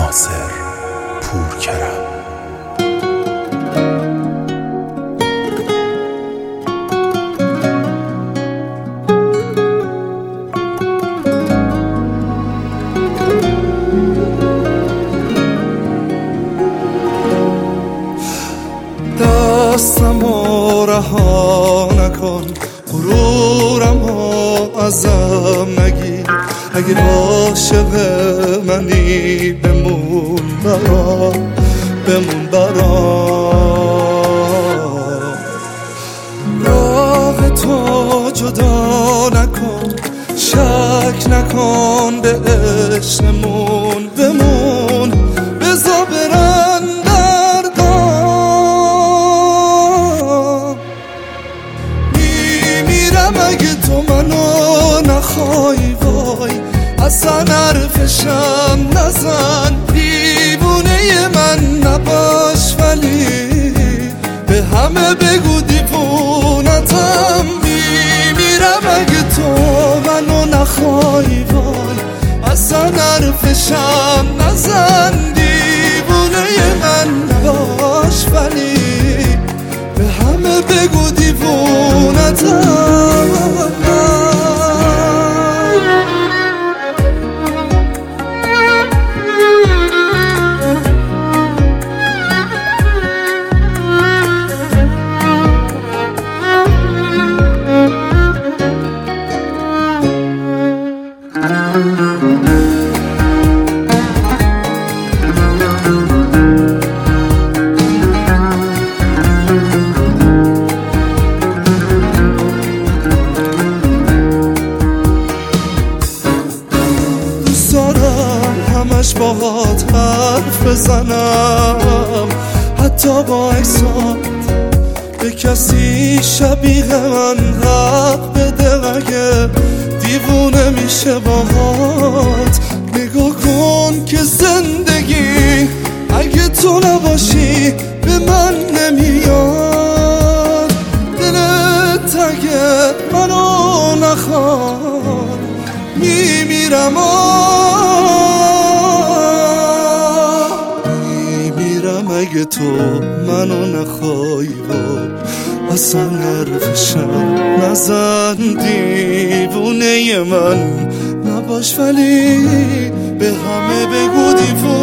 ناصر پورکرم. دستمو رها نکن، غرورمو ازم نگیر. اگه عاشق منی بمون برام، بمون برام. راه تو جدا نکن، شک نکن به عشقمون. بمون بذار برن دردام. میمیرم اگه تو منو نخوای، وای اصلا حرفشم نزن. دیوونه من نباش ولی به همه بگو دیوونتم. میمیرم اگه تو منو نخوای، وای اصلا حرفشم نزن. دیوونه من نباش ولی به همه بگو دیوونتم. همش باهات حرف بزنم، حتی با عکسات به کسی شبیه من حق بده. اگه دیوونه میشه باهات نگاه کن که زندگی اگه تو نباشی به من نمیاد. دلت اگه منو نخواد میمیرم. اگه تو منو نخوای، اصلا حرفشم نزن. دیوونه من نباش ولی به همه بگو دیوونه